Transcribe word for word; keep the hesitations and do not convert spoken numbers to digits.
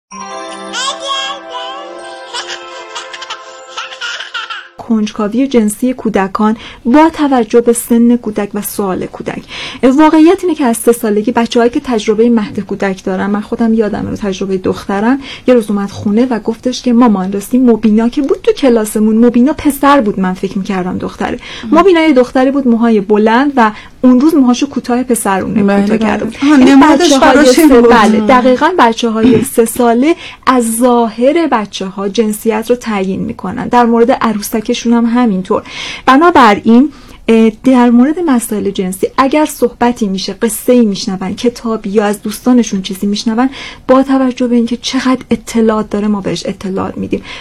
کنجکاوی جنسی کودکان با توجه به سن کودک و سوال کودک. واقعیت اینه که از سه سالگی بچه‌هایی که تجربه مهد کودک دارن، من خودم یادمه تجربه دخترم، یه روز اومد خونه و گفتش که مامان راستی مبینا که بود تو کلاسمون، مبینا پسر بود، من فکر می‌کردم دختره. مبینا یه دختری بود، موهای بلند و اون روز موهاشو کوتاه پسرونه کوتاه کرده بود. بله دقیقاً بچه‌های سه ساله از ظاهر بچه‌ها جنسیت رو تعیین می‌کنن. در مورد عروسکشون هم همینطور. بنابراین در مورد مسائل جنسی اگر صحبتی میشه، قصه‌ای میشنون، کتابی یا از دوستانشون چیزی میشنون، با توجه به اینکه چقدر اطلاعات داره ما بهش اطلاعات میدیم.